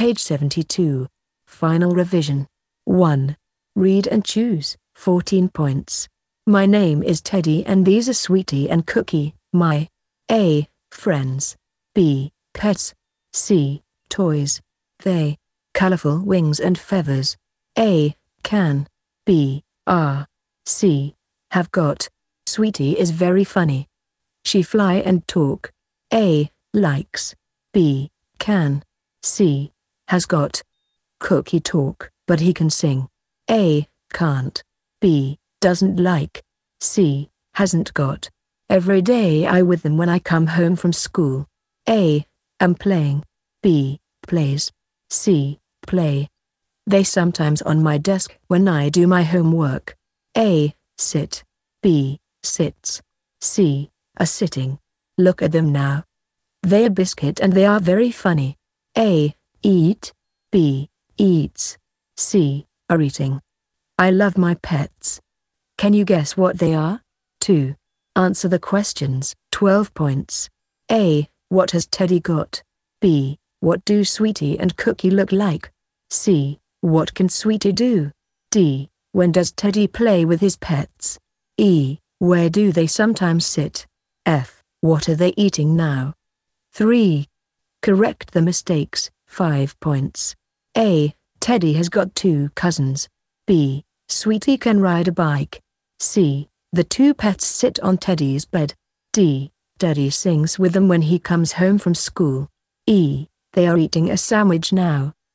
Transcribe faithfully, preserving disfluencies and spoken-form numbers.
Page seventy-two. Final revision. one. Read and choose. fourteen points. My name is Teddy and these are Sweetie and Cookie, my A. friends, B. pets, C. toys, they, colorful wings and feathers, A. can, B. are, C. have got. Sweetie is very funny. She fly and talk. A. likes, B. can, C. has got. Cookie talk, but he can sing. A. can't, B. doesn't like, C. hasn't got. Every day I with them when I come home from school. A. am playing, B. plays, C. play. They sometimes on my desk when I do my homework. A. sit, B. sits, C. are sitting. Look at them now. They are biscuit and they are very funny. A. eat, B. eats, C. are eating. I love my pets. Can you guess what they are? two. Answer the questions. twelve points. A. What has Teddy got? B. What do Sweetie and Cookie look like? C. What can Sweetie do? D. When does Teddy play with his pets? E. Where do they sometimes sit? F. What are they eating now? three. Correct the mistakes. five points. A. Teddy has got two cousins. B. Sweetie can ride a bike. C. The two pets sit on Teddy's bed. D. Teddy sings with them when he comes home from school. E. They are eating a sandwich now.